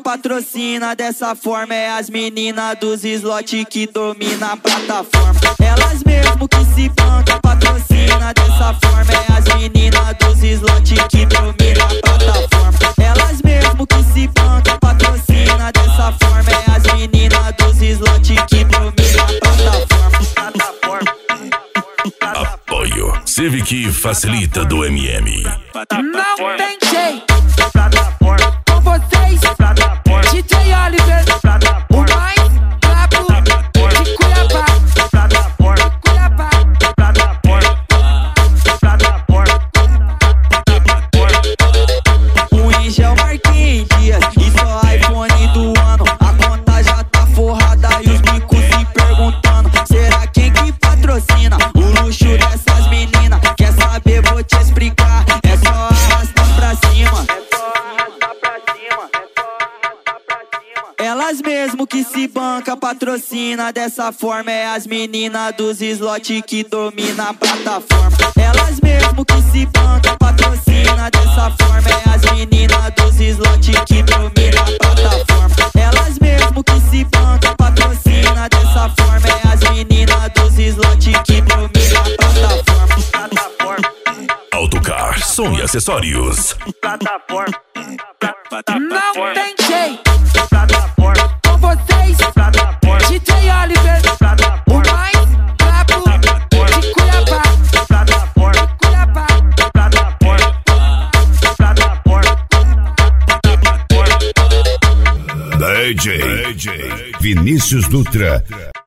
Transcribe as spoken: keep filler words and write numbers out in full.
patrocina dessa forma é as meninas dos slot que domina a plataforma. Elas mesmo que se banca, patrocina dessa forma é as meninas dos slot que domina a plataforma. Elas mesmo que se banca, patrocina dessa forma é as meninas dos slot que domina a plataforma. Apoio Civic facilita do M M. Não tem jeito. Com vocês, D J Oliver, o mais brabo de Cuiabá. Cuiabá. O Ingel Marquinhos Dias, isso é iPhone do ano. A conta já tá forrada e os bicos se perguntando: será quem que patrocina o luxo dessas meninas? Quer saber? Vou te explicar. É só arrastar pra cima. Elas mesmo que se banca, patrocina dessa forma é as meninas dos slot que domina a plataforma. Elas mesmo que se banca, patrocina dessa forma é as meninas dos slot que domina a plataforma. Elas mesmo que se banca, patrocina dessa forma é as meninas dos slot que domina a plataforma. Autocar, som e acessórios. Não tem jeito. Com vocês, D J Oliver, o mais brabo de Cuiabá. Cuiabá. D J Vinícius Dutra.